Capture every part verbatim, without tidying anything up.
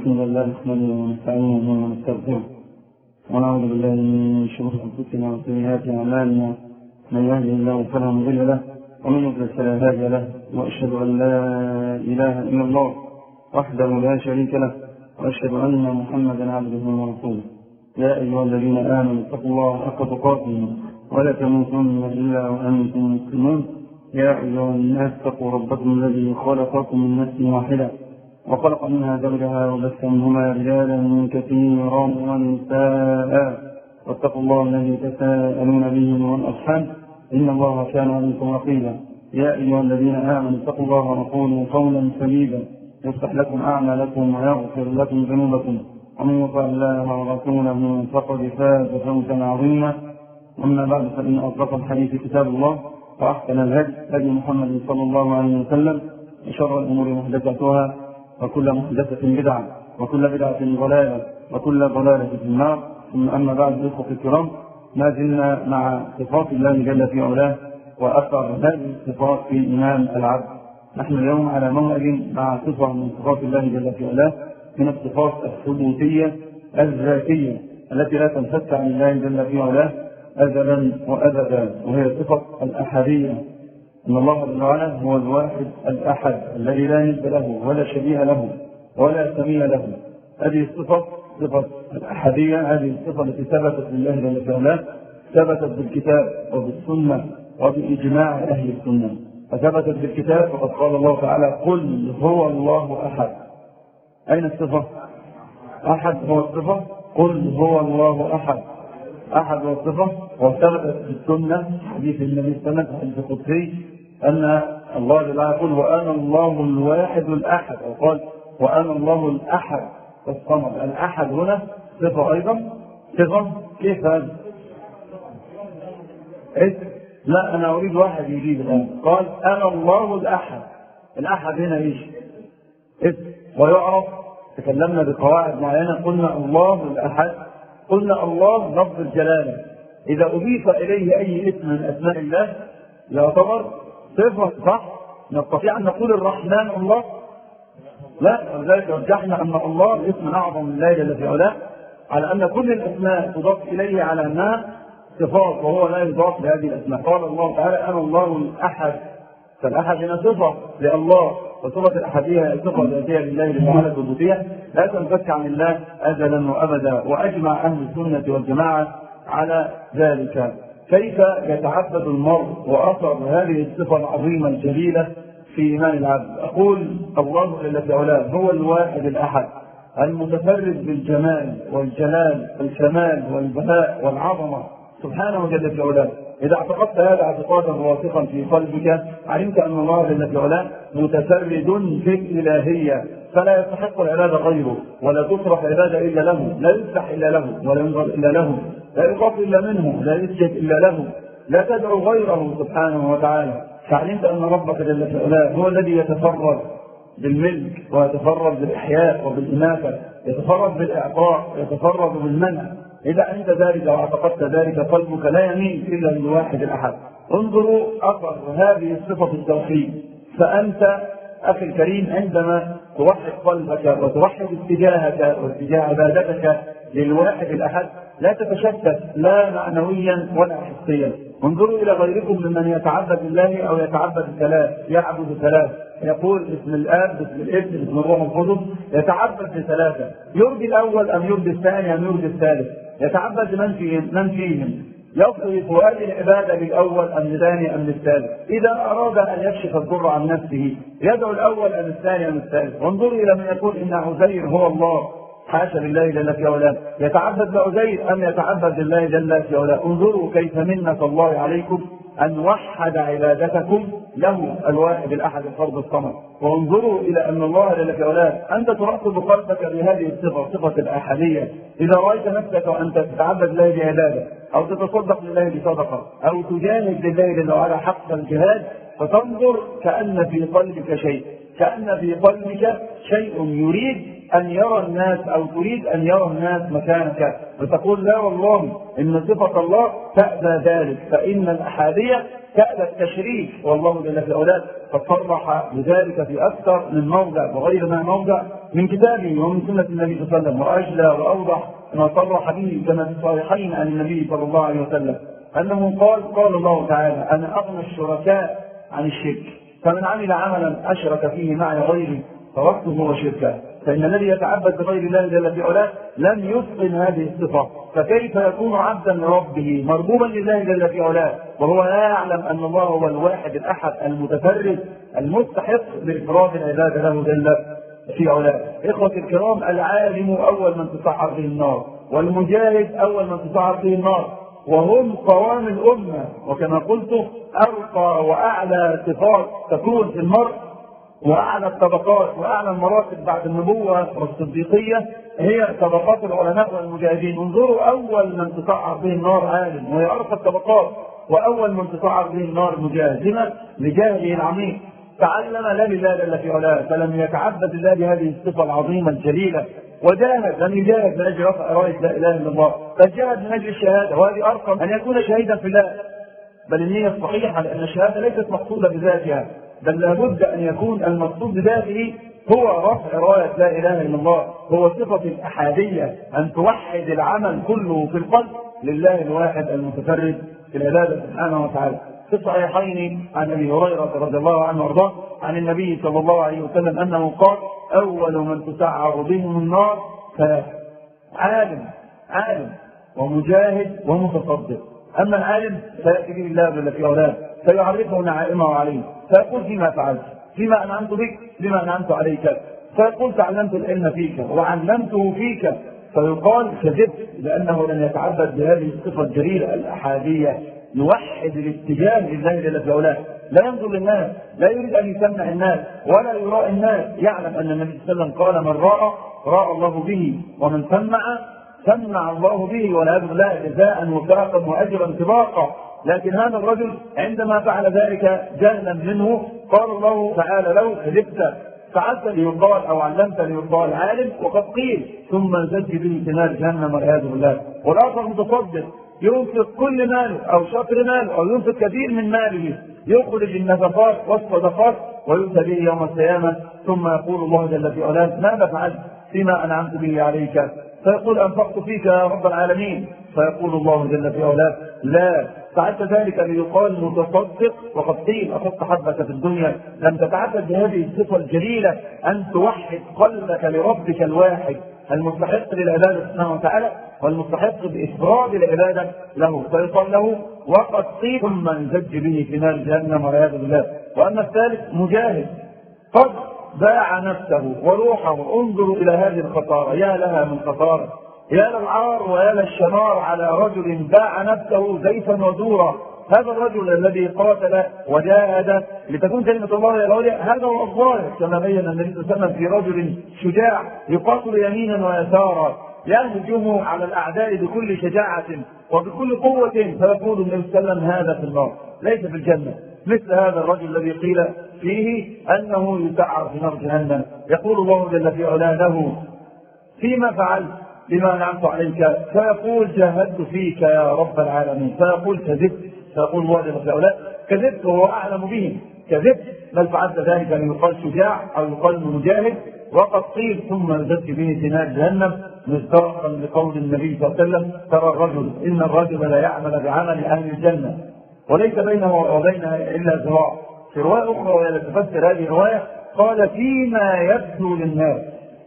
الحمد لله نحمده ونستعينه ونستغفره ونعوذ بالله من شرور انفسنا وسيئات اعمالنا، من يهده الله فلا مضل له ومن يضلل فلا هادي له، واشهد ان لا اله الا الله وحده لا شريك له، واشهد ان محمدا عبده ورسوله. يا ايها الذين امنوا اتقوا الله حق تقاته ولا تموتن الا وانتم مسلمون. يا ايها الناس اتقوا ربكم الذي خلقكم من نفس واحده وخلق منها زوجها وبث منهما رجالا كثيرا ونساء، واتقوا الله الذي تساءلون به والارحام ان الله كان عليكم رقيبا. يا ايها الذين امنوا اتقوا الله وقولوا قولا سديدا يصلح لكم اعمالكم ويغفر لكم ذنوبكم، ومن يطع الله ورسوله فقد فاز فوزا عظيما. اما بعد، فان اصدق الحديث كتاب الله، واحسن الهدي هدي محمد صلى الله عليه وسلم، وشر الامور محدثاتها، وكل محدثة بدعة، وكل بدعة ضلالة، وكل ضلالة في النار. ثم أما بعد، إخوة الكرام، ما زلنا مع صفات الله جل في علاه وأثر هذه الصفات في إيمان العبد. نحن اليوم على موعد مع صفة من صفات الله جل في علاه، من الصفات الثبوتية الذاتية التي لا تنفك عن الله جل في علاه أزلا وأبدا، وهي صفة الأحدية. إن الله جل وعلا هو الواحد الأحد الذي لا ند له ولا شبيه له ولا سمي له. هذه الصفة صفة الأحدية، هذه الصفة التي ثبتت لله جل وعلا، ثبتت بالكتاب وبالسنة وبإجماع أهل السنة. فثبتت بالكتاب فقد قال الله تعالى: قل هو الله أحد. أين الصفة؟ أحد هو الصفة. قل هو الله أحد، أحد هو الصفة. وثبتت بالسنة حديث النبي صلى الله عليه وسلم حديث القدسي أن الله جل وعلا يقول: وأنا الله الواحد الأحد، وقال: وأنا الله الأحد الصمد. الأحد هنا صفة أيضا. صفة كيف هذا؟ إيه؟ لا، أنا أريد واحد يجيب الآن. قال: أنا الله الأحد. الأحد هنا إيش؟ اسم ويعرف. تكلمنا بقواعد معينة، قلنا الله الأحد، قلنا الله لفظ الجلالة، إذا أضيف إليه أي اسم من أسماء الله يعتبر صفة، صح؟ نستطيع أن نقول الرحمن الله؟ لا، ولذلك رجحنا أن الله اسم أعظم من الله جل في علاه، على أن كل الأسماء تضاف إليه على أنها صفات، وهو لا يضاف لهذه الأسماء. قال الله تعالى: أنا الله الأحد. فالأحد هنا صفة لله، وصفة الأحدية صفة ذاتية لله للمعالة الثبوتية لا تنفك عن الله أزلا وأبدا. وأجمع أهل السنة والجماعة على ذلك. كيف يتعبد المرء وأثر هذه الصفة العظيمة الجليلة في إيمان العبد؟ أقول: الله جل في علاه هو الواحد الأحد المتفرد بالجمال والجلال والكمال والبهاء والعظمة سبحانه جل في علاه. إذا اعتقدت هذا اعتقادا واثقا في قلبك، علمت أن الله جل في علاه متفرد في الإلهية، فلا يستحق العبادة غيره، ولا تصرف عبادة إلا له، لا يفتح إلا له، ولا ينظر إلا له، لا يخاف إلا منه، لا يسجد إلا له، لا تدعو غيره سبحانه وتعالى. فعلمت أن ربك جل في علاه هو الذي يتفرد بالملك، ويتفرد بالإحياء وبالإماتة، يتفرد بالإعطاء، يتفرد بالمنع. إذا أنت ذلك واعتقدت ذلك، قلبك لا يميل إلا للواحد الأحد. انظروا أثر هذه الصفة في التوحيد. فأنت أخي الكريم عندما توحد قلبك وتوحد اتجاهك واتجاه عبادتك للواحد الأحد، لا تتشتت لا معنويا ولا حسيا. انظروا إلى غيركم ممن يتعبد الله أو يتعبد الثلاث، يعبد الثلاث، يقول باسم الآب باسم الابن باسم الروح القدس، يتعبد بثلاثة، يرضي الأول أم يرضي الثاني أم يرضي الثالث، يتعبد من فيهم من فيهم يصرف هذه العبادة للأول أم للثاني أم للثالث. إذا أراد أن يكشف الضر عن نفسه يدعو الأول أم الثاني أم الثالث. وانظروا إلى من يقول إن عزير هو الله، حاشا لله جل في علاه، يتعبد بعزير أم يتعبد لله جل في علاه. انظروا كيف منة الله عليكم أن وحد عبادتكم له الواحد الأحد الفرد الصمد. وانظروا إلى أن الله جل في علاه أنت ترتب قلبك بهذه الصفة، صفة الأحدية. إذا رأيت نفسك وأنت تتعبد لله بعبادة، أو تتصدق لله بصدقة، أو تجاهد لله جل وعلا حق الجهاد، فتنظر كأن في قلبك شيء، كأن في قلبك شيء يريد أن يرى الناس، أو تريد أن يرى الناس مكانك، وتقول: لا والله إن صفة الله تأبى ذلك، فإن الأحادية تأبى التشريف. والله جل في علاه قد صرح بذلك في أكثر من موضع وغير ما موضع من كتابه ومن سنة النبي صلى الله عليه وسلم، وأجلى وأوضح ما صرح به كما في الصحيحين عن النبي صلى الله عليه وسلم أنه قال: قال الله تعالى: أنا أغنى الشركاء عن الشرك، فمن عمل عملا أشرك فيه معي غيري فوقته وشركه. فإن الذي يتعبد بغير الله جل في علاه لم يتقن هذه الصفة، فكيف يكون عبدا لربه مربوبا لله جل في علاه وهو لا يعلم أن الله هو الواحد الأحد المتفرد المستحق لإفراد العبادة له جل في علاه. إخوتي الكرام، العالم أول من تسعر به النار، والمجاهد أول من تسعر به النار، وهم قوام الأمة. وكما قلت أرقى وأعلى صفات تكون في المرء وأعلى الطبقات وأعلى المراتب بعد النبوة والصديقية هي طبقات العلماء والمجاهدين. انظروا، أول من تسعر به النار عالم وهي أرقى الطبقات، وأول من تسعر به النار مجاهد. لما؟ لجهله العميق، تعلم لا لله جل في علاه فلم يتعبد الله بهذه الصفة العظيمة الجليلة، وجاهد لم يجاهد من أجل رفع راية لا إله إلا الله، فجاهد من أجل الشهادة، وهذه أرقى أن يكون شهيدا في الله. بل النية الصحيحة، لأن الشهادة ليست مقصودة بذاتها، بل لابد أن يكون المقصود بذاته هو رفع راية لا إله إلا الله، هو صفة الأحادية، أن توحد العمل كله في القلب لله الواحد المتفرد في العبادة سبحانه وتعالى. في الصحيحين عن أبي هريرة رضي الله عنه وارضاه عن النبي صلى الله عليه وسلم أنه قال: أول من تسعر بهم النار ثلاثة: عالم عالم ومجاهد ومتصدق. أما العالم فيأتي به الله جل في علاه فيعرفه نعائمه عليه، فيقول: فيما فعلت، فيما أنعمت بك، بما أنعمت عليك، فيقول: تعلمت العلم فيك وعلمته فيك، فيقال: كذبت، لأنه لم يتعبد بهذه الصفة الجليلة الأحادية، يوحد الاتجاه لله جل في علاه، لا ينظر للناس، لا يريد أن يسمع الناس ولا يراء الناس، يعلم أن النبي صلى الله عليه وسلم قال: من راى راى الله به، ومن سمع سمع الله به، والعياذ بالله جزاء وفاقا وأجرا سباقا. لكن هذا الرجل عندما فعل ذلك جهلا منه قال الله تعالى له: كذبت، فعلت ليقال أو علمت ليقال عالم، وقد قيل ثم زج به في نار جهنم والعياذ بالله. والآخر متصدق ينفق كل ماله أو شطر ماله أو ينفق كثير من ماله، يخرج النفقات والصدقات ويؤتى به يوم القيامة، ثم يقول الله جل في علاه: ماذا فعلت فيما أنعمت به عليك؟ فيقول: أنفقت فيك يا رب العالمين. فيقول الله جل في علاه: لا، فعلت ذلك ليقال متصدق، وقد قيل أخذت حبك في الدنيا. لم تتعبد بهذه الصفة الجليلة أن توحد قلبك لربك الواحد المستحق للعبادة سبحانه وتعالى والمستحق بإفراد العبادة له، فيقال له: وقد قيل ثم انزج به في نار جهنم والعياذ بالله. وأما الثالث مجاهد، قد باع نفسه وروحه. انظروا إلى هذه الخطارة، يا لها من خطارة، يا للعار ويا للشمار على رجل باع نفسه زيفا ودورا. هذا الرجل الذي قاتل وجاهد لتكون كلمة الله هي العليا، هذا هو الظاهر، كما بين النبي صلى الله عليه وسلم في رجل شجاع يقاتل يمينا ويسارا، يهجم على الأعداء بكل شجاعة وبكل قوة، فيقول النبي صلى الله عليه وسلم: هذا في النار ليس في الجنة. مثل هذا الرجل الذي قيل فيه أنه يسعر في نار جهنم، يقول الله جل في علاه له: فيما فعلت بما أنعمت عليك؟ فيقول: جاهدت فيك يا رب العالمين. فيقول: كذبت. فيقول الله جل في علاه: كذبت وهو أعلم به، كذبت، بل فعلت ذلك ليقال شجاع أو يقال مجاهد، وقد قيل ثم نزلت به في نار جهنم، مصداقا لقول النبي صلى الله عليه وسلم: ترى الرجل إن الرجل لا يعمل بعمل أهل الجنة وليس بينه وبينها إلا ذراع. في رواية أخرى وهي تفسر هذه الرواية قال: فيما يبدو للناس،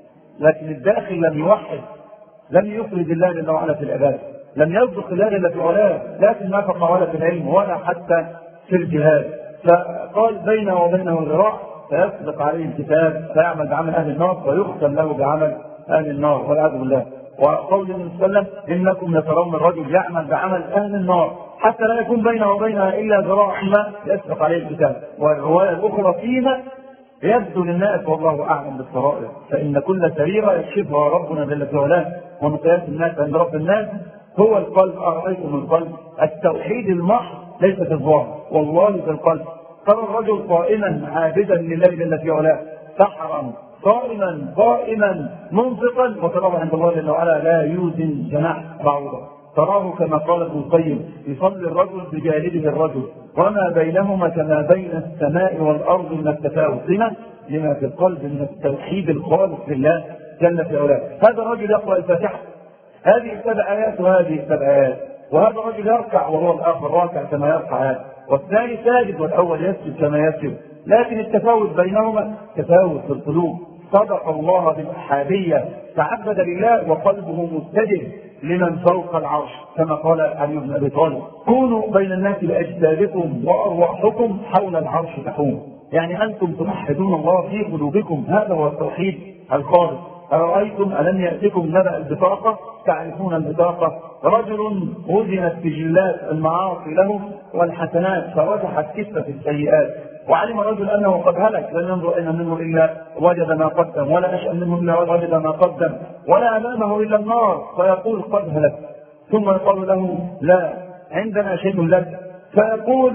لكن الداخل لم يوحد، لم يخرج الله جل وعلا في العبادة، لم يصدق الله إلا في علاه، لكن ما فقه ولا في العلم ولا حتى في الجهاد. فقال: بينه وبينه ذراع، فيسبق عليه الكتاب فيعمل بعمل أهل النار ويختم له بعمل أهل النار والعياذ بالله. وقول النبي صلى الله عليه وسلم: إنكم لترون الرجل يعمل بعمل أهل النار حتى لا يكون بينه وبينها إلا ذراع ما يسبق عليه الكتاب. والرواية الأخرى: فيما يبدو للناس والله أعلم بالسرائر، فإن كل سريرة يكشفها ربنا جل في علاه، ومقياس الناس عند رب الناس هو القلب. أرأيتم القلب؟ التوحيد المحض ليس في الظاهر، والله في القلب. ترى الرجل قائما عابدا لله جل في علاه سحرا صائما قائما منفقا، وتراه عند الله جل وعلا لا يوزن جناح بعوضة. تراه كما قال ابن القيم يصلي الرجل بجانبه الرجل وما بينهما كما بين السماء والأرض من التفاوت. لما؟ لما في القلب من التوحيد الخالص لله جل في علاه. هذا الرجل يقرأ الفاتحة هذه سبع آيات وهذه سبع آيات، وهذا الرجل يركع وهو الآخر راكع كما يركع هذا، والثاني ساجد والأول يسجد كما يسجد، لكن التفاوت بينهما تفاوت في القلوب. صدق الله بالأحادية، تعبد لله وقلبه متجه لمن فوق العرش كما قال علي بن أبي طالب: كونوا بين الناس بأجسادكم وأرواحكم حول العرش تحوم. يعني أنتم توحدون الله في قلوبكم، هذا هو التوحيد الخالص. أرأيتم ألم يأتكم نبأ البطاقة؟ تعرفون البطاقة، رجل وزنت سجلات المعاصي له والحسنات فرجحت كفة السيئات، وعلم الرجل أنه قد هلك، لن ينظر إن منه إلا وجد ما قدم، ولا أشأ منه إلا وجد ما قدم، ولا أمامه إلا النار، فيقول قد هلك. ثم يقول له: لا، عندنا شيء لك. فيقول: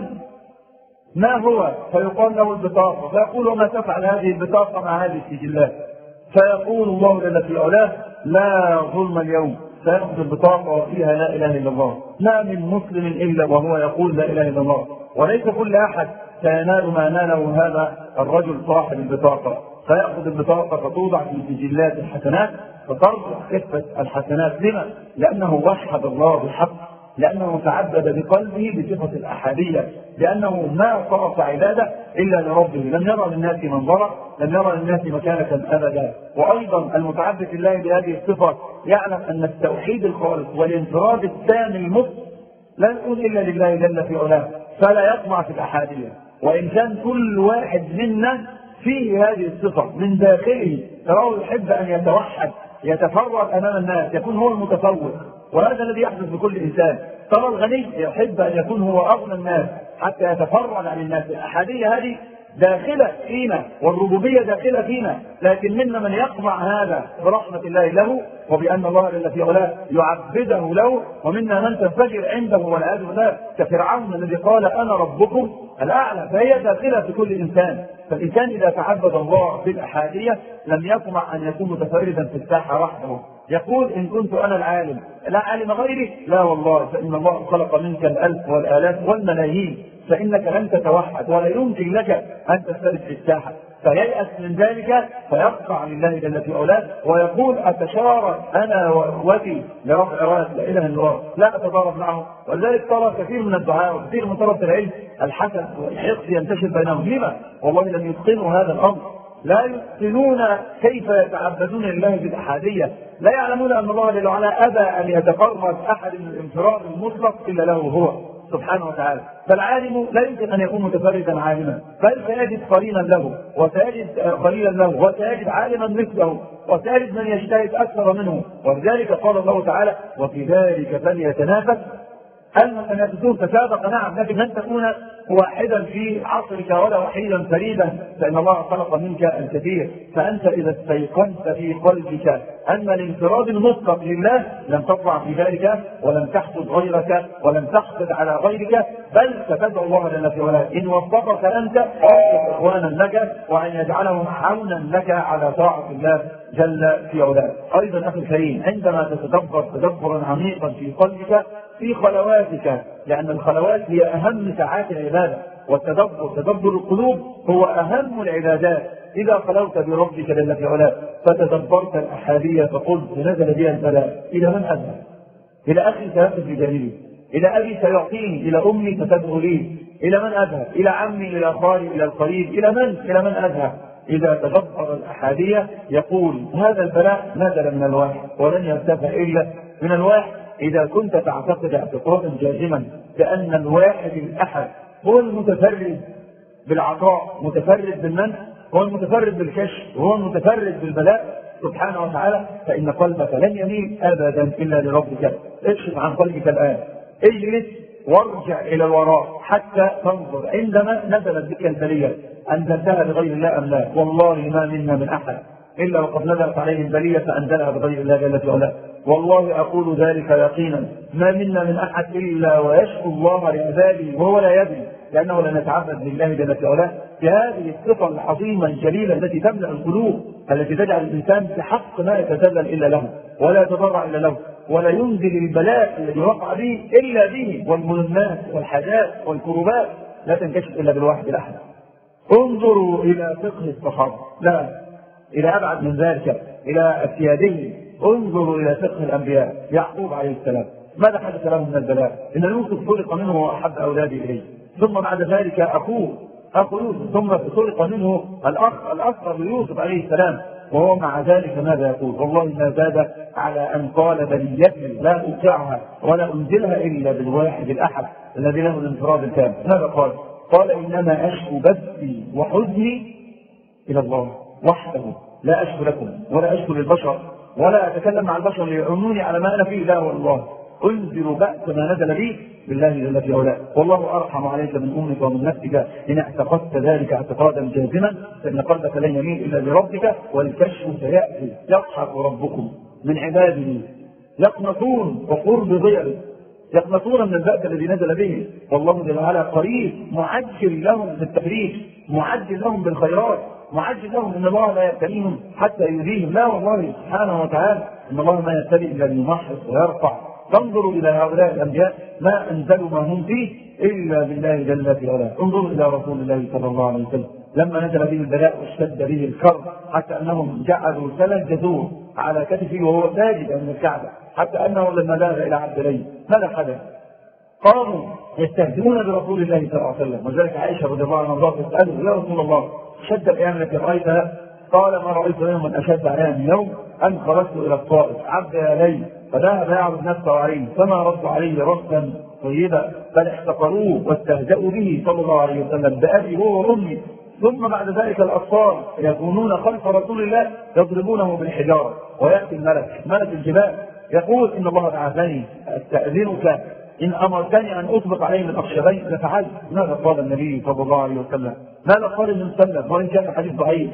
ما هو؟ فيقال له: البطاقة. فيقول: وما تفعل هذه البطاقة مع هذه السجلات؟ فيقول الله جل في علاه: لا ظلم اليوم. فيأخذ البطاقة وفيها لا إله إلا الله. ما من مسلم إلا وهو يقول لا إله إلا الله، وليس كل أحد سينال ما ناله هذا الرجل صاحب البطاقة. فيأخذ البطاقة فتوضع في سجلات الحسنات فترجح كفة الحسنات. لما؟ لأنه وحد الله بالحق، لأنه تعبد بقلبه بصفة الأحادية، لأنه ما صرف عبادة إلا لربه، لم يرى للناس منظرا، لم يرى للناس مكانة أبدا. وأيضا المتعبد لله بهذه الصفة يعلم أن التوحيد الخالص والانفراد التام المطلق لا يكون إلا لله جل في علاه، فلا يطمع في الأحادية. وإن كان كل واحد منا فيه هذه الصفة من داخله، تراه يحب أن يتوحد، يتفرد أمام الناس، يكون هو المتفوق، وهذا الذي يحدث بكل إنسان. ترى الغني يحب أن يكون هو أغنى الناس حتى يتفرد عن الناس. الأحادية هذه داخلة فينا، والربوبية داخلة فينا، لكن منا من يقمع هذا برحمة الله له وبأن الله جل في علاه يعبده له، ومنا من تنفجر عنده والعياذ بالله كفرعون الذي قال أنا ربكم الأعلى. فهي داخلة في كل إنسان. فالإنسان إذا تعبد الله بالأحادية لم يطمع أن يكون متفردا في الساحة وحده، يقول: إن كنت أنا العالم لا عالم غيري، لا والله، فإن الله خلق منك الألف والآلاف والملايين، فإنك لن تتوحد ولا يمكن لك أن تسترد في الساحة. فييأس من ذلك فيقطع لله جل في علاه ويقول: أتشارك أنا وأخوتي لرفع راية لا إله إلا الله، لا أتضارب معه. ولذلك ترى كثير من الدعاء وكثير من طلبة العلم الحسد والحقد ينتشر بينهم. لما؟ والله لم يتقنوا هذا الأمر، لا يتقنون كيف يتعبدون لله بالأحادية، لا يعلمون أن الله جل وعلا أبى أن يتقرب أحد من الانفراد المطلق إلا له هو سبحانه وتعالى. فالعالم لا يمكن أن يكون متفردا عالما، بل سيجد قرينا له، وسيجد قليلا له، وسيجد عالما مثله، وسيجد من يجتهد أكثر منه. ولذلك قال الله تعالى: وفي ذلك فليتنافس المتنافسون. تسابق، نعم، لكن لن تكون واحدا في عصرك ولا وحيدا فريدا، فإن الله خلق منك الكثير. فأنت إذا استيقنت في قلبك أن الانفراد المطلق لله لم تطلع في ذلك، ولم تحسد غيرك، ولم تحسد على غيرك، بل ستدعو الله جل في علاه إن وفقك أنت إخوانا لك، وأن يجعلهم عونا لك على طاعة الله جل في علاه. أيضا أخي الكريم، عندما تتدبر تدبرا عميقا في قلبك في خلواتك، لأن الخلوات هي أهم ساعات العبادة، والتدبر تدبر القلوب هو أهم العبادات. إذا خلوت بربك جل في علاه فتدبرت الأحادية فقلت: نزل بها البلاء، إلى من أذهب؟ إلى أخي سيأخذ بجانبي، إلى أبي سيعطيني، إلى أمي ستدعو لي، إلى من أذهب؟ إلى عمي، إلى خالي، إلى القريب، إلى من؟ إلى من أذهب؟ إذا تدبر الأحادية يقول: هذا البلاء نزل من الواحد ولن يرتفع إلا من الواحد. إذا كنت تعتقد اعتقادا جازما بأن الواحد الأحد هو المتفرد بالعطاء، متفرد بالمنع، هو المتفرد بالكشف، وهو المتفرد بالبلاء سبحانه وتعالى، فإن قلبك لن يميل أبدا إلا لربك. اكشف عن قلبك الآن، اجلس وارجع إلى الوراء حتى تنظر عندما نزلت بك البلية أنزلتها بغير الله أم لا. والله ما منا من أحد إلا وقد نزلت عليه البلية فأنزلها بغير الله جل في علاه. والله أقول ذلك يقينا، ما منا من أحد إلا ويشكو الله لعباده وهو لا يدري، لأنه لا نتعبد لله جل في علاه بهذه الصفة العظيمة الجليلة التي تملأ القلوب، التي تجعل الإنسان بحق ما يتذلل إلا له ولا يتضرع إلا له. ولا ينزل البلاء الذي وقع به إلا به، والملمات والحاجات والكروبات لا تنكشف إلا بالواحد الأحد. انظروا إلى فقه الصحابة، لا إلى أبعد من ذلك، إلى أسيادهم. انظروا إلى فقه الأنبياء. يعقوب عليه السلام ماذا حدث له من البلاء؟ إن يوسف خلق منه وأحب أولاده إليه، ثم بعد ذلك أخوه أخو يوسف، ثم خلق منه الأخ الأصغر ليوسف عليه السلام، وهو مع ذلك ماذا يقول؟ والله ما زاد على أن قال بليتي لا أطيعها ولا أنزلها إلا بالواحد الأحد الذي له الانفراد الكامل. ماذا قال؟ قال إنما أشكو بثي وحزني إلى الله وحده، لا أشكو لكم ولا أشكو للبشر ولا أتكلم مع البشر ليعونوني على ما أنا فيه، لا والله انذر بأس ما نزل بي بالله جل في علاه، والله أرحم عليك من أمك ومن نفسك إن اعتقدت ذلك اعتقادا جازما فإن قلبك لن يميل إلا لربك والكشف سيأتي. يضحك ربكم من عباده يقنطون وقرب ضيعه، يقنطون من البأس الذي نزل به، والله جل وعلا قريب معجل لهم بالتفريج، معجل لهم بالخيرات، معجل لهم ان الله لا يبتليهم حتى يؤذيهم، لا والله سبحانه وتعالى ان الله ما يبتلي الا ليمحص ويرفع. تنظروا الى هؤلاء الانبياء ما انزلوا ما هم فيه الا بالله جل في علاه. انظروا الى رسول الله صلى الله عليه وسلم لما نزل به البلاء واشتد به الكرب حتى انهم جعلوا ثلاث جذور على كتفه وهو ساجد من الكعبه، حتى انه لما ذهب الى عبد الليل ماذا حدث؟ قاموا يستهزئون برسول الله صلى الله عليه وسلم، وذلك عائشه رضي الله عنها تساله يا رسول الله شد الايام التي رايتها؟ قال ما رايت يوما اشد عليها من يوم ان خرجت الى الطائف عبد يا ليل فذهب يعرض نفسه عليه فما رد عليه ردا طيبا بل احتقروه واستهزأوا به صلى الله عليه وسلم بأبي هو وامي. ثم بعد ذلك الاطفال يكونون خلف رسول الله يضربونه بالحجاره، وياتي الملك ملك الجبال يقول ان الله بعثني استاذنك إن أمرتني أن أطبق عليه من أخشبين لفعلت. ماذا قال النبي صلى الله عليه وسلم؟ ماذا قال ابن سلم وإن كان حديث ضعيف؟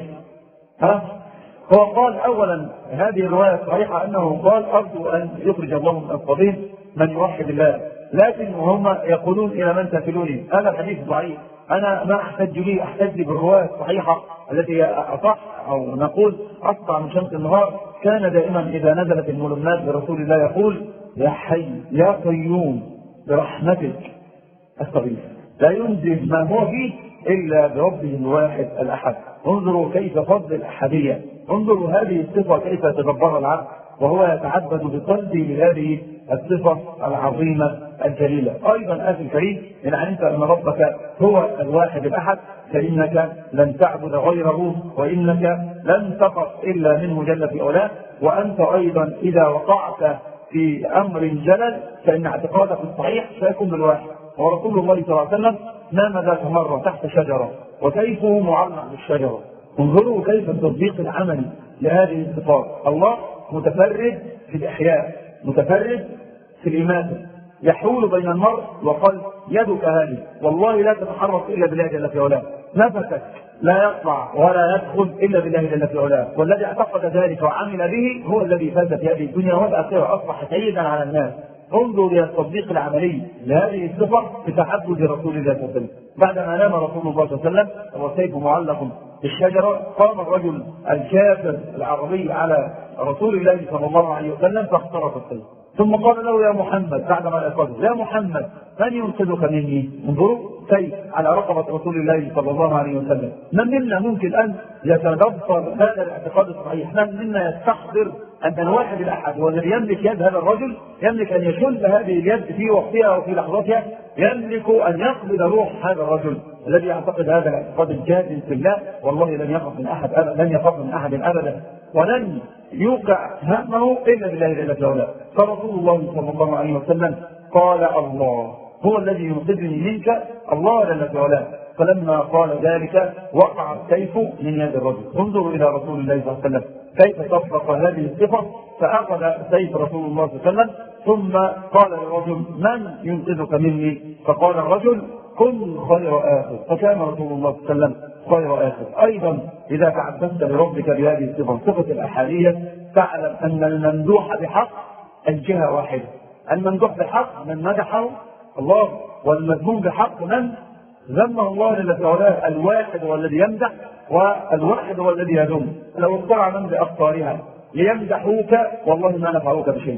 ها؟ هو قال أولا هذه الرواية الصحيحة أنه قال أرجو أن يخرج الله من الصبي من يوحد الله، لكن هم يقولون إلى من تكلوني؟ هذا الحديث ضعيف، أنا ما أحتج به، أحتج بالرواية الصحيحة التي أصح أو نقول أسطع من شمس النهار. كان دائما إذا نزلت الملمات برسول الله يقول يا حي يا قيوم برحمتك استغيث، لا ينزل ما هو فيه إلا بربه الواحد الأحد. انظروا كيف فضل الأحدية، انظروا هذه الصفة كيف تدبرها العبد وهو يتعبد بقلبه بهذه الصفة العظيمة الجليلة. أيضا أخي الكريم إن علمت أن ربك هو الواحد الأحد فإنك لن تعبد غيره، وإنك لن تقف إلا منه جل في علاه. وأنت أيضا إذا وقعت في أمر جلل فإن اعتقادك الصحيح سيكون بالواحد. ورسول الله صلى الله عليه وسلم نام ذات مرة تحت شجرة وكيفه معلق بالشجرة. انظروا كيف التطبيق العملي لهذه الصفات. الله متفرد في الإحياء، متفرد في الإماتة، يحول بين المرء وقلب. يدك هذه والله لا تتحرك إلا بالله جل في علاه، نفسك لا يطلع ولا يدخل إلا بالله جل في علاه، والذي اعتقد ذلك وعمل به هو الذي فاز في هذه الدنيا والآخرة، أصبح سيدا على الناس. انظروا إلى التطبيق العملي لهذه الصفة في تعبد رسول الله صلى الله عليه وسلم. بعدما نام رسول الله صلى الله عليه وسلم وسيفه معلق بالشجرة قام الرجل الكافر العربي على رسول الله صلى الله عليه وسلم فاخترق السيف، ثم قال له يا محمد بعدما أخذه يا محمد من ينقذك مني؟ انظروا سيف على رقبة رسول الله صلى الله عليه وسلم. من منا ممكن أن يتدبر هذا الاعتقاد الصحيح؟ من منا يستحضر أن الواحد الأحد هو الذي يملك يد هذا الرجل، يملك أن يشل هذه اليد في وقتها وفي لحظتها، يملك أن يقبض روح هذا الرجل الذي يعتقد هذا الاعتقاد الجازم في الله؟ والله لن يخاف من أحد أبدا، لن يخاف من أحد أبدا، ولن يوقع همه إلا بالله جل وعلا. فرسول الله صلى الله عليه وسلم قال الله هو الذي ينقذني منك، الله جل وعلا. فلما قال ذلك وقع السيف من يد الرجل. انظروا إلى رسول الله صلى الله عليه وسلم كيف تطبق هذه الصفة، فأخذ سيف رسول الله صلى الله عليه وسلم ثم قال للرجل من ينقذك مني؟ فقال الرجل كن خير آخر، فكان رسول الله صلى الله عليه وسلم خير آخر. أيضا إذا تعبدت لربك بهذه الصفة صفة الأحادية تعلم أن الممدوح بحق الجهة واحدة، الممدوح بحق من مدحه الله، والمذموم بحق من ذمه الله جل في علاه. الواحد هو الذي يمدح والواحد هو الذي يذم. لو اطلع من بأخطارها ليمدحوك والله ما نفعوك بشيء،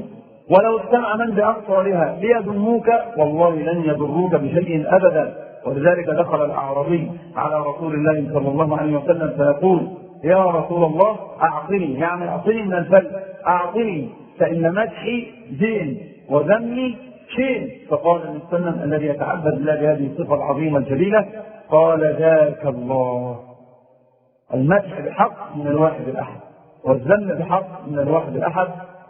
ولو اجتمع من بأقصارها ليضروك والله لن يضروك بشيء أبدا. ولذلك دخل الأعرابي على رسول الله صلى الله عليه وسلم فيقول يا رسول الله أعطني، يعني أعطني من الفل، أعطني فإن مدحي زين وذمي شين. فقال النبي صلى الله عليه وسلم الذي يتعبد الله بهذه الصفة العظيمة الجليلة قال ذاك الله. المدح بحق من الواحد الأحد والذم بحق من الواحد الأحد.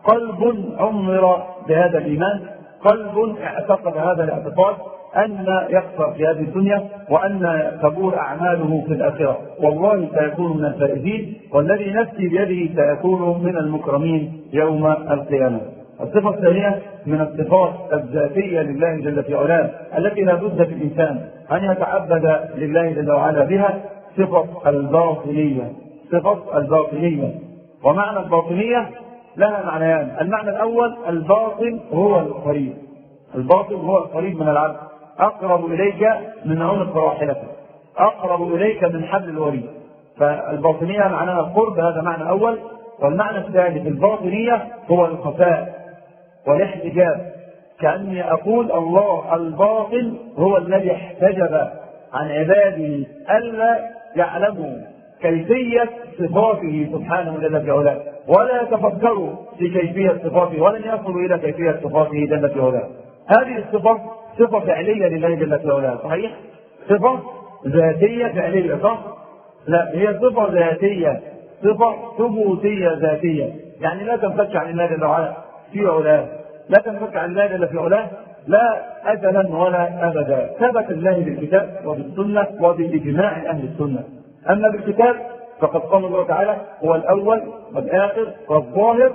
قلب عمر بهذا الإيمان، قلب اعتقد هذا الاعتقاد أن يخسر في هذه الدنيا وأن تبور أعماله في الآخرة، والله سيكون من الفائزين والذي نفسي بيده سيكون من المكرمين يوم القيامة. الصفة الثانية من الصفات الذاتية لله جل في علاه التي لا بد في الإنسان أن يتعبد لله جل وعلا بها صفة الباطنية. صفة الباطنية، ومعنى الباطنية لها معنيان. المعنى الأول الباطن هو القريب، الباطن هو القريب من العبد، أقرب إليك من عنق راحلتك، أقرب إليك من حبل الوريد. فالباطنية معناها القرب، هذا معنى أول. والمعنى الثاني في الباطنية هو الخفاء والاحتجاب، كأني أقول الله الباطن هو الذي احتجب عن عباده ألا يعلموا كيفية صفاته سبحانه جل في علاه ولا يتفكروا في كيفية صفاته ولن يصلوا إلى كيفية صفاته جل في علاه. هذه الصفة صفة فعلية لله جل في علاه، صحيح؟ صفة ذاتية فعلية، صح؟ لا، هي صفة ذاتية، صفة ثبوتية ذاتية، يعني لا تنفك عن الله جل وعلا في علاه، لا تنفك عن الله جل في علاه لا أزلا ولا أبدا. ثبت الله بالكتاب وبالسنة وبإجماع أهل السنة. أما بالكتاب فقد قال الله تعالى هو الأول والآخر والظاهر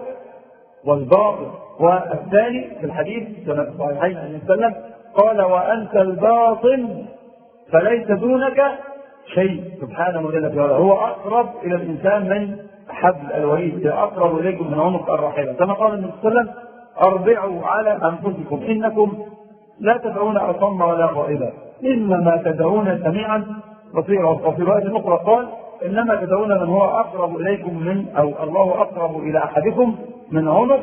والباطن. والثاني في الحديث كما في الصحيحين عن النبي صلى الله عليه وسلم قال وأنت الباطن فليس دونك شيء سبحانه جل وعلا. هو أقرب إلى الإنسان من حبل الوريد، أقرب إليكم من عنق الراحلة، كما قال النبي صلى الله عليه وسلم أربعوا على أنفسكم إنكم لا تدعون أصم ولا غائبا إنما تدعون سميعا بصيرا. وفي رواية أخرى قال إنما تدعون من هو أقرب إليكم من أو الله أقرب إلى أحدكم من عنق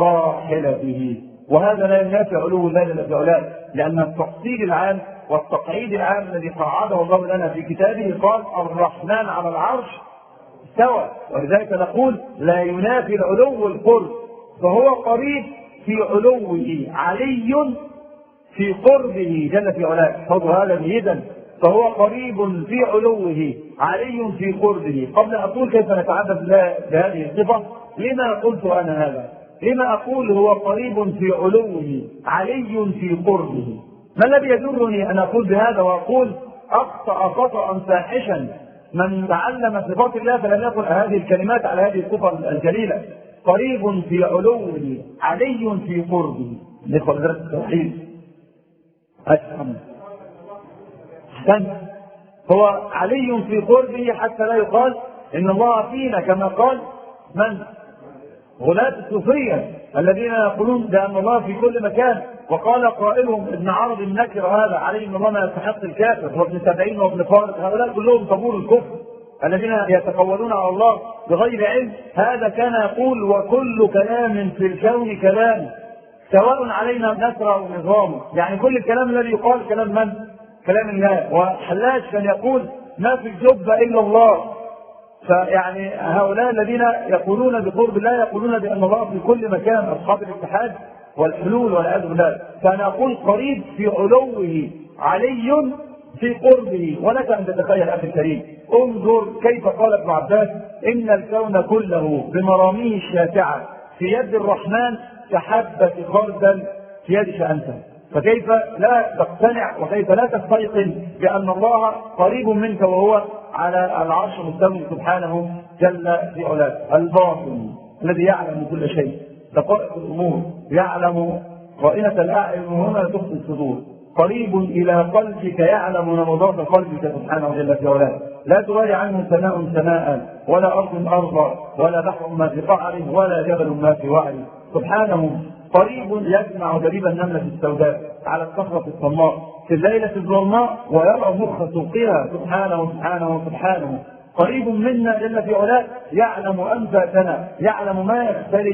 راحلته. وهذا لا ينافي علو الله جل وعلا، لأن التفصيل العام والتقعيد العام الذي قعده الله لنا في كتابه قال الرحمن على العرش استوى، ولذلك نقول لا ينافي العلو القرب، فهو قريب في علوه علي في قربه جل في علاه. خذوا هذا جيدا، فهو قريب في علوه علي في قربه. قبل أن أقول كيف نتعبد الله بهذه الصفة، لما قلت أنا هذا؟ لما أقول هو قريب في علوه علي في قربه؟ ما الذي يجرني أن أقول بهذا وأقول أخطأ خطأ فاحشا من تعلم صفات الله فلم يقل هذه الكلمات على هذه الصفة الجليلة؟ قريب في علوه علي في قربه. ندخل درس التوحيد. أفهم هو علي في قربه حتى لا يقال إن الله فينا، كما قال من غلاة الصوفية الذين يقولون بأن الله في كل مكان. وقال قائلهم ابن عربي النكر هذا عليه ان الله ما يستحق الكافر، وابن سبعين وابن فارس هؤلاء كلهم طابور الكفر الذين يتقولون على الله بغير علم. هذا كان يقول وكل كلام في الكون كلام سواء علينا نسر أو نظامه، يعني كل الكلام الذي يقال كلام من؟ كلام الله. وحلاج كان يقول ما في الجبة إلا الله. فيعني هؤلاء الذين يقولون بقرب الله يقولون بأن الله في كل مكان، أصحاب الاتحاد والحلول والعياذ بالله. كان يقول قريب في علوه علي في قربه. ولك أن تتخيل أخي الكريم، انظر كيف قال ابن عباس إن الكون كله بمراميه الشاسعة في يد الرحمن كحبة خردل في يدك أنت. فكيف لا تقتنع وكيف لا تستيقن بأن الله قريب منك وهو على العرش مستوي سبحانه جل في علاه. الباطن الذي يعلم كل شيء، دقائق الأمور، يعلم خائنة الأعين وهنا تخفي الصدور، قريب إلى قلبك يعلم نبضات قلبك سبحانه جل في علاه. لا تغير عنه سماء سماء ولا أرض أرضا ولا بحر ما في قعره ولا جبل ما في وعره. سبحانه قريب يسمع دبيب النملة السوداء على الصخرة الصماء في الليلة الظلماء ويرى مخ سوقها. سبحانه سبحانه سبحانه قريب منا جل في علاه، يعلم أنفاسنا، يعلم ما يختلج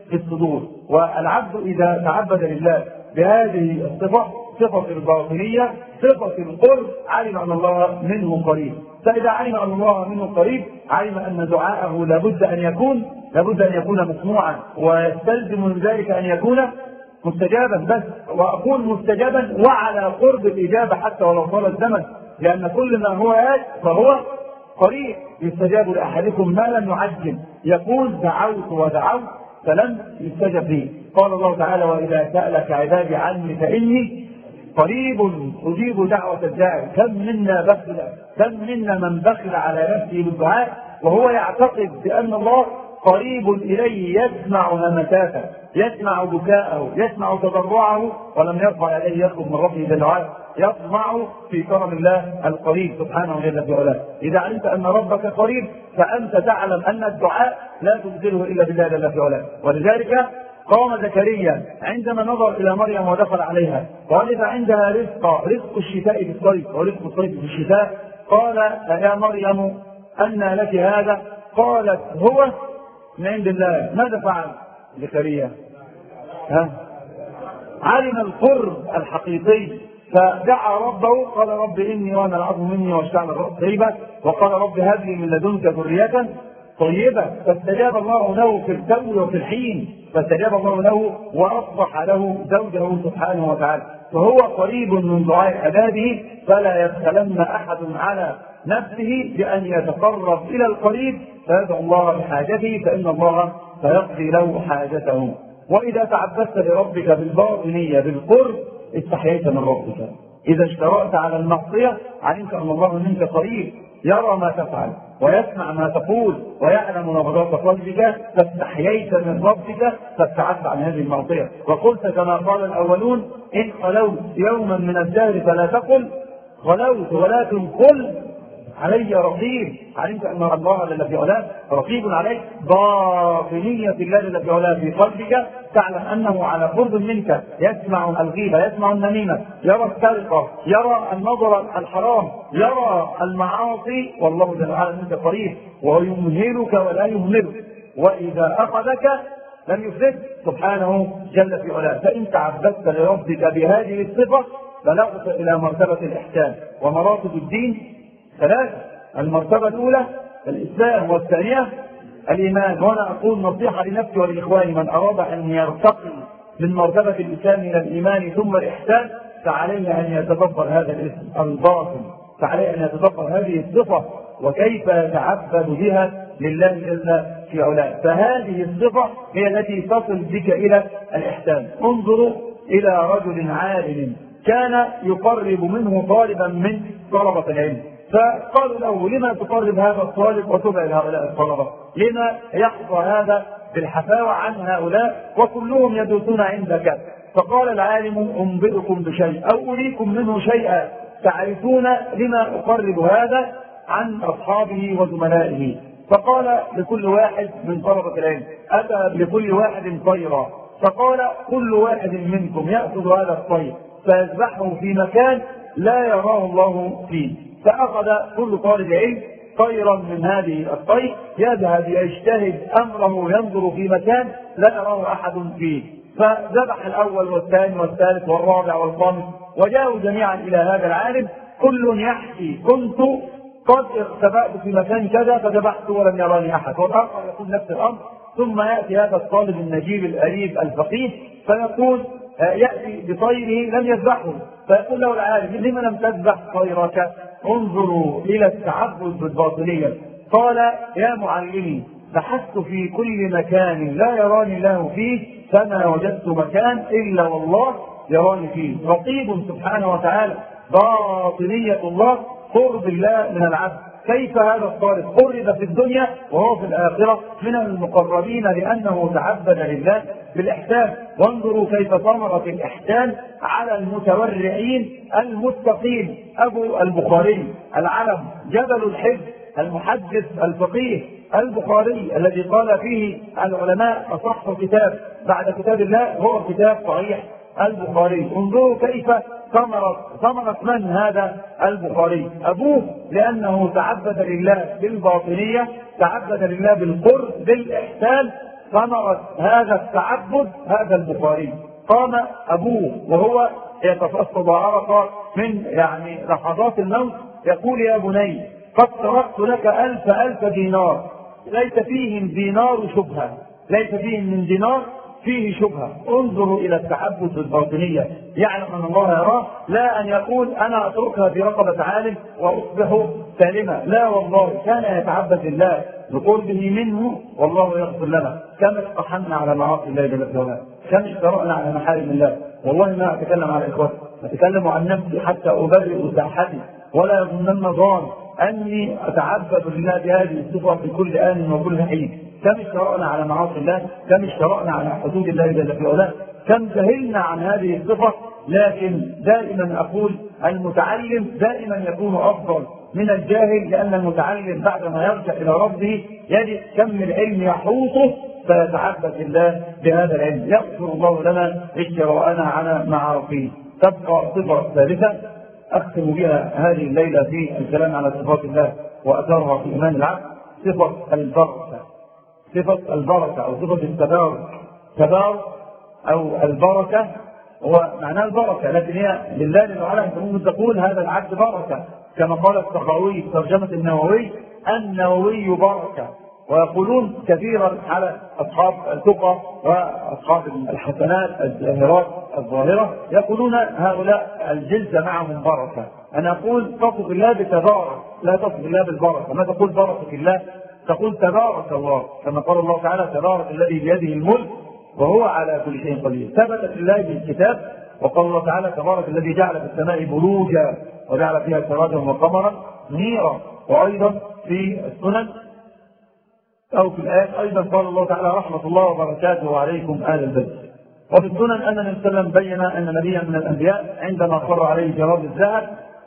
في الصدور. والعبد إذا تعبد لله بهذه الصفة، صفة الباطنية، صفة القرب، علم أن الله منه قريب. فإذا علم أن الله منه قريب، علم أن دعاءه لابد أن يكون لابد أن يكون مسموعا، ويستلزم من ذلك أن يكون مستجابا. بس وأقول مستجابا وعلى قرب الإجابة حتى ولو طال الزمن، لأن كل ما هو آت فهو قريب. يستجاب لأحدكم ما لم يعجل، يقول دعوت ودعوت فلم يستجب لي. قال الله تعالى: وإذا سألك عبادي عني فإني قريب أجيب دعوة الداعي. كم منا بخل كم منا من بخل على نفسه بالدعاء وهو يعتقد بأن الله قريب إليه، يسمع همساته، يسمع بكاءه، يسمع تضرعه، ولم يرفع إليه يطلب من ربه بالدعاء، يطمع في كرم الله القريب سبحانه جل في علاه. إذا علمت أن ربك قريب فأنت تعلم أن الدعاء لا تبذله إلا بالله جل في علاه. ولذلك قام زكريا عندما نظر إلى مريم ودخل عليها ووجد عندها رزق رزق الشتاء في الصيف ورزق الصيف في الشتاء، قال: يا مريم أنى لك هذا؟ قالت: هو من عند الله. ماذا فعل زكريا؟ ها؟ علم القرب الحقيقي فدعا ربه، قال: رب إني وأنا العظم مني واشتعل الرأس شيبة، وقال: رب هب لي من لدنك ذرية طيبة. فاستجاب الله له في التو وفي الحين، فاستجاب الله له وأصبح له زوجه سبحانه وتعالى. فهو قريب من دعاء عباده، فلا يبخلن أحد على نفسه بأن يتقرب إلى القريب فيدعو الله بحاجته، فإن الله سيقضي له حاجته. وإذا تعبدت لربك بالباطنية بالقرب استحييت من ربك. إذا اشترأت على المعصية علمت أن الله منك قريب، يرى ما تفعل ويسمع ما تقول ويعلم نبضات قلبك، فاستحييت من ربك فابتعدت عن هذه المعصية. وقلت كما قال الأولون: إن خلوت يوما من الدهر فلا تقل خلوت، ولكن قل علي رقيب. علمت أن الله جل في علاه رقيب عليك. باطنية الله جل في علاه في قلبك، تعلم أنه على قرب منك، يسمع الغيبة، يسمع النميمة، يرى السرقة، يرى النظر الحرام، يرى المعاصي، والله جل وعلا منك قريب ويمهلك ولا يهملك، وإذا أخذك لم يفلت سبحانه جل في علاه. فإن تعبدت لربك بهذه الصفة بلغت إلى مرتبة الإحسان. ومراتب الدين ثلاثة: المرتبة الأولى الإسلام، والثانية الإيمان. وأنا أقول نصيحة لنفسي ولإخواني: من أراد أن يرتقي من مرتبة الإسلام إلى الإيمان ثم الإحسان فعليه أن يتدبر هذا الاسم الباطن، فعليه أن يتدبر هذه الصفة وكيف يتعبد بها لله جل في علاه. فهذه الصفة هي التي تصل بك إلى الإحسان. انظروا إلى رجل عالم كان يقرب منه طالبا من طلبة العلم، فقالوا له: لما تقرب هذا الطالب وتبعد هؤلاء الطلبة؟ لما يحظى هذا بالحفاوة عن هؤلاء وكلهم يدوسون عندك؟ فقال العالم: أنبئكم بشيء أو أريكم منه شيئا تعرفون لما أقرب هذا عن أصحابه وزملائه. فقال لكل واحد من طلبة العلم: أتى لكل واحد طيرا، فقال: كل واحد منكم يأخذ هذا الطير فيذبحه في مكان لا يراه الله فيه. فأخذ كل طالب علم طيرا من هذه الطير، يذهب يجتهد أمره، ينظر في مكان لا يراه أحد فيه، فذبح الأول والثاني والثالث والرابع والخامس، وجاءوا جميعا إلى هذا العالم كل يحكي: كنت قد اختبأت في مكان كذا فذبحت ولم يراني أحد، والآخر يقول نفس الأمر. ثم يأتي هذا الطالب النجيب الأليف الفقيه فيقول يأتي بطيره لم يذبحه، فيقول له العالم: لما لم تذبح طيرك؟ انظروا إلى التعبد بالباطنية. قال: يا معلمي، بحثت في كل مكان لا يراني الله فيه فما وجدت مكان إلا والله يراني فيه. رقيب سبحانه وتعالى، باطنية الله، قرب الله من العبد. كيف هذا الطالب قرب في الدنيا وهو في الآخرة من المقربين لأنه تعبد لله بالإحسان. وانظروا كيف ثمرة الإحسان على المتورعين المتقين. أبو البخاري العلم جبل الحفظ المحدث الفقيه البخاري الذي قال فيه العلماء أصح كتاب بعد كتاب الله هو كتاب صحيح البخاري. انظروا كيف ثمرة ثمرة من هذا البخاري؟ أبوه، لأنه تعبد لله بالباطنية، تعبد لله بالقرب بالإحسان، ثمرة هذا التعبد هذا البخاري. قام أبوه وهو يتفصد عرق من يعني لحظات الموت يقول يا بني قد تركت لك ألف ألف دينار ليس فيهم دينار شبهة، ليس فيهم من دينار فيه شبهة. انظروا إلى التعبد الباطنية، يعلم أن الله يراه، لا أن يقول أنا أتركها في رقبة عالم وأصبح سالما، لا والله كان يتعبد الله بقربه منه والله يغفر لنا. كم اقتحمنا على معاصي الله جل وعلا، كم اشترأنا على محارم الله. والله ما أتكلم على إخوتي، أتكلم عن نفسي حتى أبرئ ساحتي، ولا يظنن ظان أني أتعبد لله بهذه الصفة في كل آن وكل حين. كم اشترأنا على معاصي الله، كم اشترأنا على حدود الله جل وعلا، كم جهلنا عن هذه الصفة. لكن دائما أقول المتعلم دائما يكون أفضل من الجاهل، لأن المتعلم بعدما يرجع إلى ربه يجد كم العلم يحوطه فيتعبد الله بهذا العلم. يغفر الله لنا اشتراءنا على معاصيه. تبقى صفة ثالثة أختم بها هذه الليلة في الكلام على صفات الله وأثرها في إيمان العبد، صفة البركة. صفة البركة أو صفة التبارك. تبارك أو البركة هو معناه البركة، لكن هي لله جل وعلا. أنت ممكن تقول هذا العبد بركة، كما قال السخاوي في ترجمة النووي النووي بركة. ويقولون كثيرا على أصحاب التقى وأصحاب الحسنات الظاهرات الظاهرة، يقولون هؤلاء الجلسة معهم بركة. أنا أقول تصف الله بتبارك، لا تصف الله بالبركة. ما تقول بركة الله، تقول تبارك الله، كما قال الله تعالى تبارك الذي بيده الملك وهو على كل شيء قدير. ثبتت لله بالكتاب وقال الله تعالى تبارك الذي جعل في السماء بروجا وجعل فيها سراجا وقمرا منيرا. وأيضا في السنن أو في الآيات أيضا قال الله تعالى رحمة الله وبركاته عليكم آل البيت. وفي السنن أن النبي صلى الله عليه وسلم بين أن نبيا من الأنبياء عندما قر عليه جراد الذهب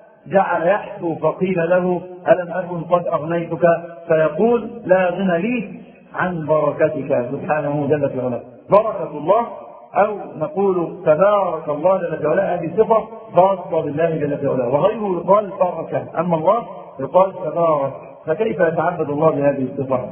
جعل يحثو فقيل له ألم أكن قد أغنيتك، فيقول لا غنى لي عن بركتك سبحانه جل في علاه. بركة الله أو نقول تبارك الله جل في علاه، هذه صفة خاصة بالله جل في علاه، وغيره يقال بركة، أما الله يقال تبارك. فكيف يتعبد الله بهذه الصفة؟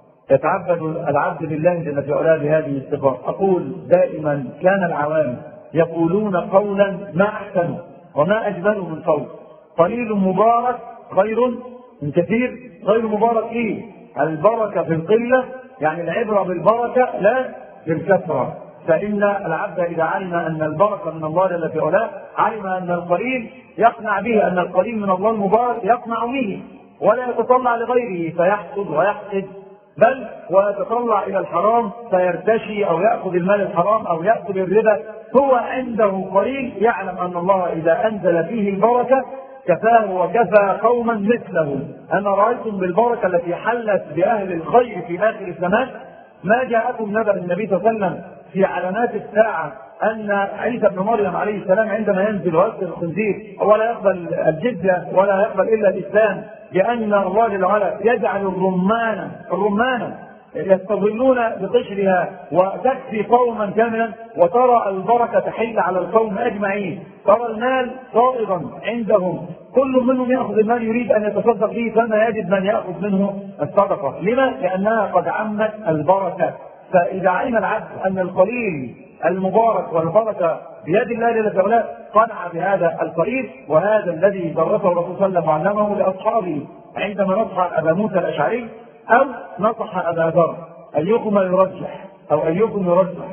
يتعبد العبد لله جل في علاه بهذه الصفة. أقول دائما كان العوام يقولون قولا ما أحسنه وما أجمله من قول قليل مبارك خير من كثير غير مبارك. إيه البركة في القلة؟ يعني العبرة بالبركة لا بالكثرة. فإن العبد إذا علم أن البركة من الله جل في علاه علم أن القليل يقنع به، أن القليل من الله المبارك يقنع به ولا يتطلع لغيره فيحسد ويحسد، بل ويتطلع إلى الحرام فيرتشي أو يأخذ المال الحرام أو يأخذ الربا. هو عنده قليل يعلم أن الله إذا أنزل فيه البركة كفاه وكفى قوما مثله. أنا رأيتم بالبركة التي حلت بأهل الخير في آخر الزمان. ما جاءكم نبأ النبي صلى الله عليه وسلم في علامات الساعة أن عيسى بن مريم عليه السلام عندما ينزل ويقتل الخنزير ولا يقبل الجزية ولا يقبل إلا الإسلام، لأن الله جل وعلا يجعل الرمان الرمان يستظلون بقشرها وتكفي قوما كاملا، وترى البركة تحل على القوم أجمعين. ترى المال صائغا عندهم، كل منهم يأخذ المال يريد أن يتصدق به فما يجد من يأخذ منه الصدقة. لما؟ لأنها قد عمت البركة. فإذا علم العبد أن القليل المبارك والبركة بيد الله جل وعلا قنع بهذا القليل، وهذا الذي درسه الرسول صلى الله عليه وسلم وعلمه لأصحابه عندما نصح أبا موسى الأشعري أو نصح أبا ذر. أيكم يرجح أو أيكم يرجح؟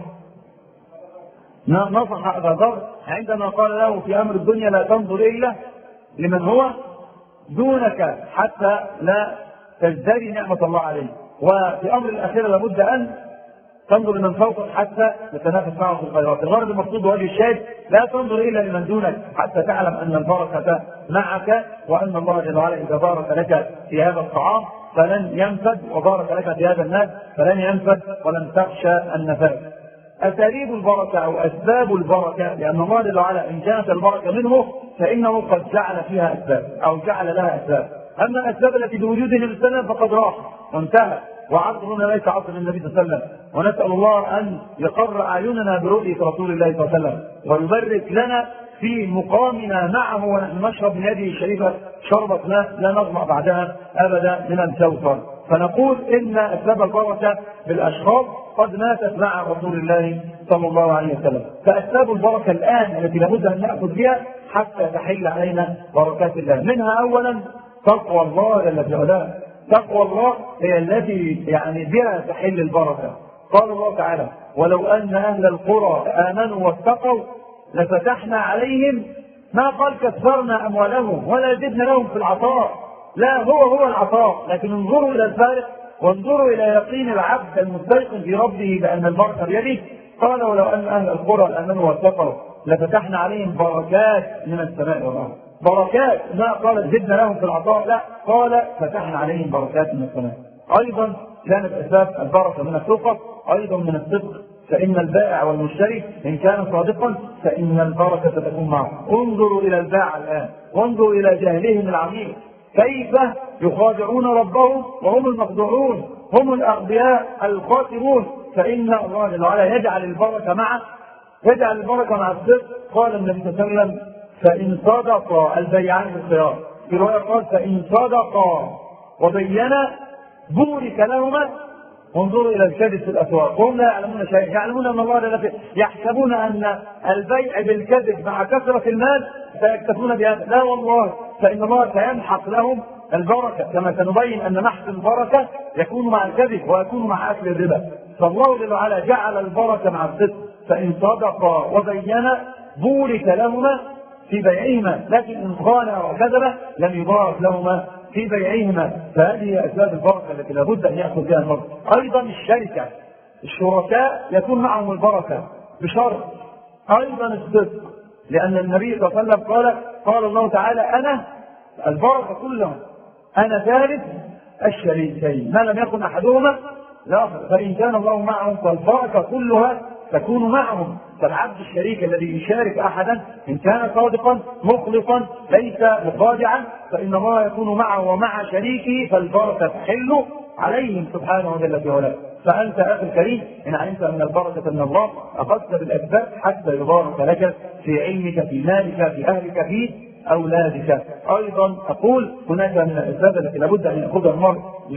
نصح أبا ذر عندما قال له في أمر الدنيا لا تنظر إلا لمن هو دونك حتى لا تزدري نعمة الله عليه، وفي أمر الأخير لابد أن تنظر لمن فوقك حتى يتنافس معه في الخيرات. الغرض المقصود وجه الشاهد لا تنظر إلا لمن دونك حتى تعلم أن البركة معك، وأن الله جل وعلا إذا بارك لك في هذا الطعام فلن ينفد، وبارك لك في هذا الناس فلن ينفد ولن تخشى النفاد. أساليب البركة أو أسباب البركة، لأن الله جل وعلا إن كانت البركة منه فإنه قد جعل فيها أسباب أو جعل لها أسباب. أما الأسباب التي بوجود النبي صلى الله عليه وسلم فقد راح وانتهى، وعصرنا ليس عصر النبي صلى الله عليه وسلم. ونسأل الله أن يقر أعيننا برؤية رسول الله صلى الله عليه وسلم، ويبارك لنا في مقامنا معه ونحن نشرب من يده الشريفة شربة ماء لا نظمأ بعدها أبدا من الكوثر. فنقول إن أسباب البركة بالأشخاص قد ماتت مع رسول الله صلى الله عليه وسلم. فأسباب البركة الآن التي لابد أن نأخذ بها حتى تحل علينا بركات الله، منها أولا تقوى الله الذي علاه. تقوى الله هي التي يعني بها تحل البركة. قال الله تعالى: ولو أن أهل القرى آمنوا واتقوا لفتحنا عليهم، ما قال كثرنا أموالهم ولا زدنا لهم في العطاء، لا، هو هو العطاء، لكن انظروا إلى الفارق وانظروا إلى يقين العبد المستيقن في ربه بأن البركة بيده. قال: ولو أن أهل القرى آمنوا واتقوا لفتحنا عليهم بركات من السماء والأرض. بركات، ما قال زدنا لهم في العطاء، لا، قال فتحنا عليهم بركات من السماء. أيضا كانت أسباب البركة من الثقة، أيضا من الصدق، فإن البائع والمشتري إن كان صادقا فإن البركة تكون معه. انظروا إلى البائع الآن، وانظروا إلى جهلهم العميق، كيف يخادعون ربهم وهم المخدوعون، هم الأغبياء الخاسرون. فإن الله جل وعلا يجعل البركة معه، يجعل البركة مع الصدق. قال النبي صلى الله عليه وسلم: فإن صدقا البيعان بالخيار، في رواية قال: فإن صدقا وبينا بورك لهما. وانظروا إلى الكذب في الأسواق وهم لا يعلمون شيئا، يعلمون أن الله لا، يحسبون أن البيع بالكذب مع كثرة المال سيكتفون بهذا. لا والله، فإن الله سيمحق لهم البركة، كما سنبين أن محق البركة يكون مع الكذب ويكون مع أكل الربا. فالله جل وعلا جعل البركة مع الصدق، فإن صدقا وبينا بورك لهما في بيعهما، لكن إن خانا وكذبا لم يبارك لهما في بيعهما. فهذه أسباب البركة التي لابد أن يأخذ بها المرء. أيضا الشركة، الشركاء يكون معهم البركة بشرط أيضا الصدق، لأن النبي صلى الله عليه وسلم قال قال الله تعالى: أنا البركة كلها، أنا ثالث الشريكين، ما لم يكن أحدهما لا، فإن كان الله معهم فالبركة كلها تكون معهم. فالعبد الشريك الذي يشارك أحدا إن كان صادقا مخلصا ليس مخادعا فإن الله يكون معه ومع شريكه، فالبركة تحل عليهم سبحانه وجل في علاه. فأنت أخي الكريم إن علمت أن البركة من الله أخذت بالأسباب حتى يبارك لك في علمك، في مالك، في أهلك، في أولادك. أيضا أقول هناك من الأسباب التي لابد أن يأخذها المرء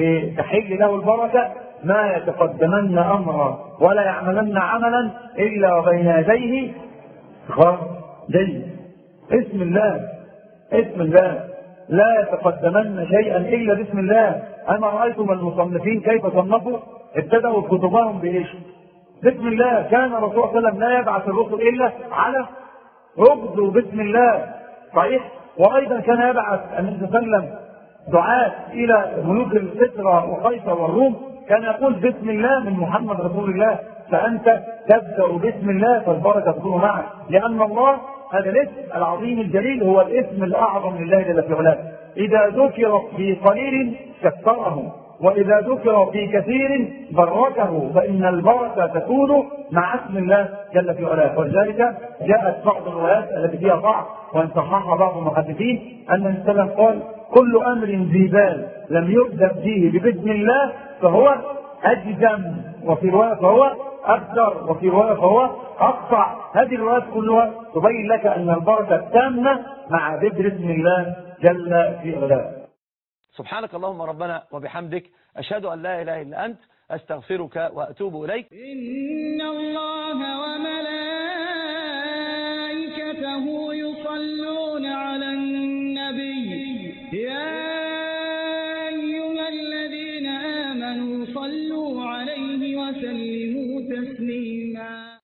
لتحل له البركة: ما يتقدمن أمرا ولا يعملن عملا إلا وبين يديه خير. جيد، اسم الله، اسم الله، لا يتقدمن شيئا إلا باسم الله. أما رأيتم المصنفين كيف صنفوا؟ ابتدأوا كتبهم بإيش؟ باسم الله. كان الرسول صلى الله عليه وسلم لا يبعث الرسل إلا على ركضوا باسم الله، صحيح؟ وأيضا كان يبعث النبي صلى الله عليه وسلم دعاة إلى ملوك الكسرى وقيصر والروم، كان يقول بسم الله من محمد رسول الله. فأنت تبدأ باسم الله فالبركة تكون معك، لأن الله هذا الاسم العظيم الجليل هو الاسم الأعظم لله جل في علاه. إذا ذكر في قليل كثره، وإذا ذكر في كثير بركه، فإن البركة تكون مع اسم الله جل في علاه. ولذلك جاءت بعض الروايات التي فيها ضعف وإن صححها بعض المحدثين أن النبي صلى الله عليه وسلم قال: كل أمر ذي بال لم يبدأ فيه ببسم الله فهو أجزم، وفي رواية فهو أكثر، وفي رواية فهو أقطع. هذه الروايات كلها تبين لك أن البركة تامة مع ذكر اسم الله جل في علاه. سبحانك اللهم ربنا وبحمدك، أشهد أن لا إله إلا أنت، أستغفرك وأتوب إليك. إن الله وملائكته يصلون على النبي، يا أيها الذين آمنوا صلوا عليه وسلموا تسليما.